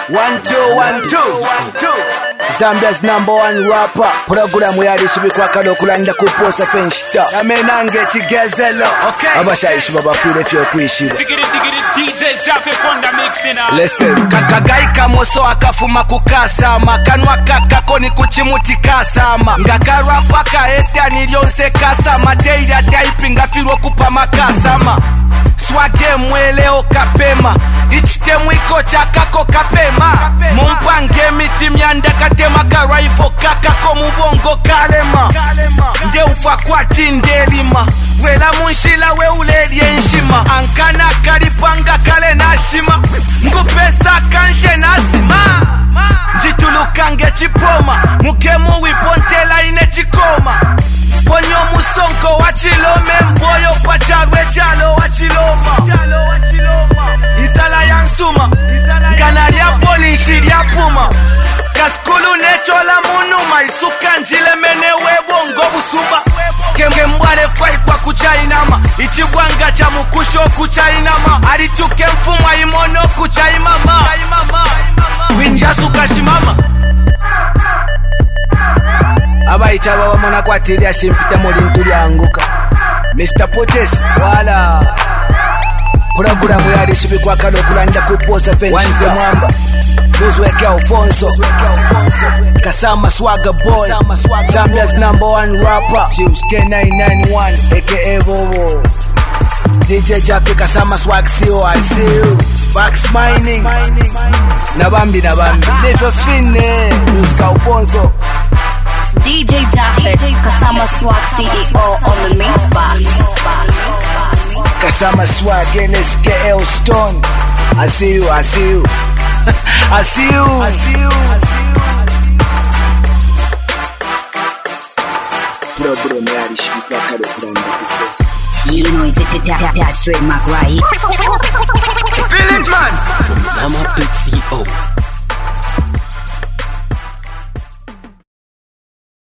1 2 1 2 Zambia's #1 rapper. Programu yalishibikwa kado kulanda kuposa penshita. Yamenange chigezelo. Abashayishi babafile fyo kwishira. Listen, kakagai kamoso akafuma kukasama. Kanwa kakako ni kuchimuti kasama. Ngakarapa kaeta nilionse kasama. Deida typing afirwa kupa makasama. Swage mweleo kapema. Ichitemu iko chakako kapema. Mumpange miti myanda katema karaivo kakako mubongo kalema. Nde ufa kwa tindelima. Wela munshila we ulelie nshima. Ankana kalipanga kale nashima. Ngupesa kanshe nasima. Njitulukange chipoma. Mukemu wipontela ine chikoma. Ponyo musonko wachilome. Mboyo pachalwe chalo wachiloma. Isala yansuma. Kanali hapo ni shiri ya puma. Kaskulu nechola munuma. Isuka njile menewe bongo busuma. Kembwale fai kwa kuchainama. Ichibwanga cha mukusho kuchainama. Arituke mfumwa imono kuchaimama. Winjasu kashimama. Abaichaba wamona kwa tiri ya shimpita molintu lianguka. Mr. Potes wala Programu yalishibikwa kado kulanda kuposa penshita mwamba. Luzweke Alfonso Kasama Swagger Boy Zambia's #1 rapper Juice K991 aka Bobo DJ Jappy Kasama Swag CEO I see you Sparks Mining Nabambi Never Fine Luzweke Alfonso DJ Jappy Kasama Swag CEO on the mix box. Kasama Swag NSKL Stone I see you I see you I see you Programu yalishibikwa kado kulanda kuposa. You know it's that straight mark right. Feel it, man. From Zama.co